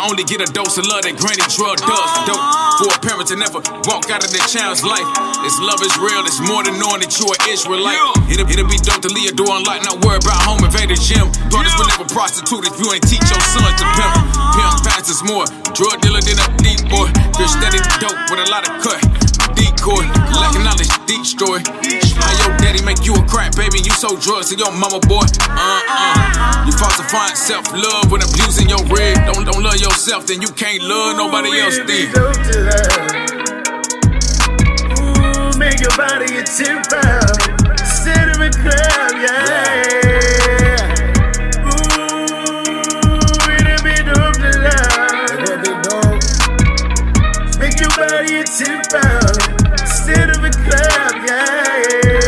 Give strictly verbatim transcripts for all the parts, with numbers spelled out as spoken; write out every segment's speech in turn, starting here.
only get a dose of love that granny drug does. Dope for a parent to never walk out of their child's life. This love is real, it's more than knowing that you an Israelite. It'll, it'll be dope to leave a door unlocked, not worry about home invader gym. Daughters will never prostitute if you ain't teach your sons to pimp. Pimp passes more, drug dealer than a deep boy. Bitch steady dope with a lot of cut. Decoy, lacking knowledge, deep story. How your daddy make you a crack baby, you sold drugs to your mama boy. Uh-uh. You falsifying self-love when abusing your rig. Don't, don't love yourself, then you can't love nobody else then. Ooh, make your body a ten pound. Sit in the club, yeah. Ooh, it'll be dope to love. It'll be dope. Make your body a ten pound. Sit in the club, yeah.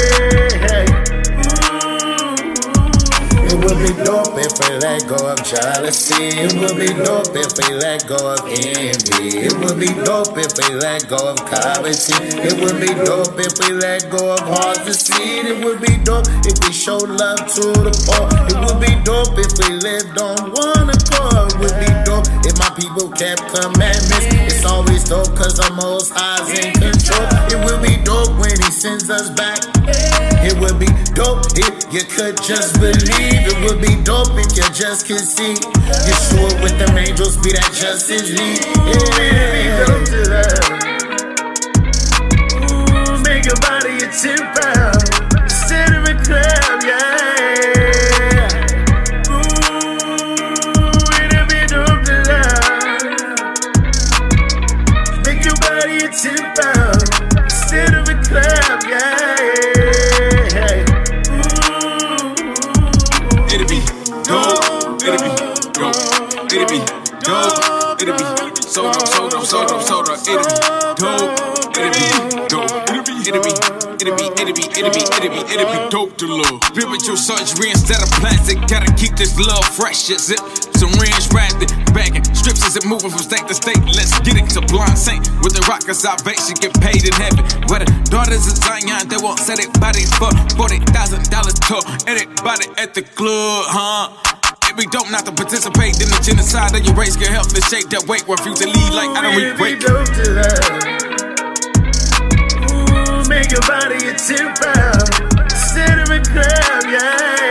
It would be dope if we let go of jealousy. It would be dope if we let go of envy. It would be dope if we let go of coveting. It would be dope if we let go of hard deceit. It would be dope if we showed love to the poor. It would be dope if we lived on one accord. It would be dope if my people kept commandments. It's always dope cause the Most High's in control. It would be dope when He sends us back. It would be dope if you could just believe. It would be dope if you just could see. Yeshua with them angels be that Justice League. It would be dope to love. Ooh, make your body a ten pound. Sit in the club, yeah. Ooh, it'll be dope to love. Make your body a ten pound. Sit in the club, yeah. It'll be dope, it'll be dope, it'll be dope, it'll be so dope, so dope, so dope, so dope, it'll be dope, it'll be dope, it'll be, it'll be, it'll be, it'll be, it'll be, it'll be, it'll be dope to love. Spiritual surgery instead of plastic, gotta keep this love fresh. Just zip some rings, wrapped it, bagging strips as it moving from state to state. Let's get it to blind saint with the rock of salvation, get paid in heaven. Where the daughters of Zion, they won't set it body for forty thousand dollars tour. Anybody at the club, huh? It be dope not to participate in the genocide of your race. Can help to shake that weight, refuse to lead like I don't re-break. It be dope to love. Ooh, make your body a ten pound. Sit in the club, yeah.